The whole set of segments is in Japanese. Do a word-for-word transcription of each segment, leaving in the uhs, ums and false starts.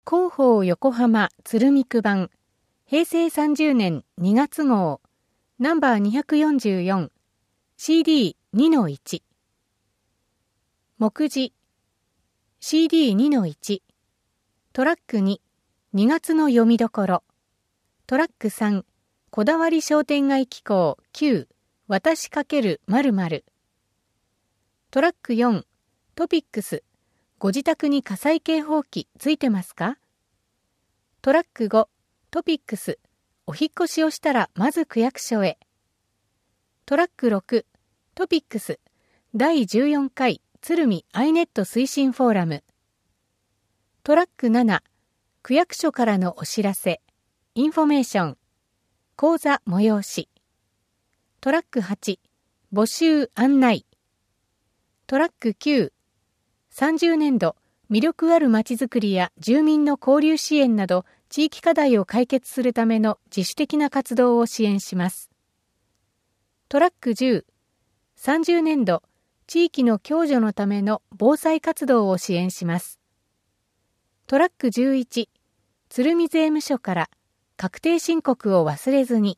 広報横浜鶴見区版平成さんじゅうねんにがつ号ナンバーにひゃくよんじゅうよん シーディーにのいち 目次 シーディーにのいち トラックににがつの読みどころトラックさんこだわり商店街機構きゅう私×〇〇トラックよんトピックスご自宅に火災警報器ついてますか？トラックごトピックスお引っ越しをしたらまず区役所へ。トラックろくトピックスだいじゅうよんかい鶴見アイネット推進フォーラム。トラックなな区役所からのお知らせインフォメーション講座催し。トラックはち募集案内。トラックきゅうさんじゅうねんど魅力あるまちづくりや住民の交流支援など地域課題を解決するための自主的な活動を支援します。トラックじゅうさんじゅうねんど地域の共助のための防災活動を支援します。トラックじゅういち鶴見税務署から確定申告を忘れずに。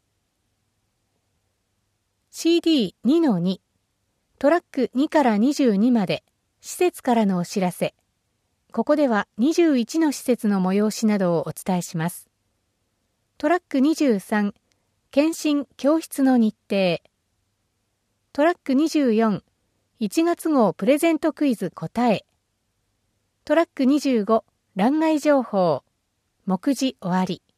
シーディーにのに トラックにからにじゅうにまで施設からのお知らせ。ここではにじゅういちの施設の催しなどをお伝えします。トラックにじゅうさん検診教室の日程。トラックにじゅうよんいちがつ号プレゼントクイズ答え。トラックにじゅうご欄外情報。目次終わり。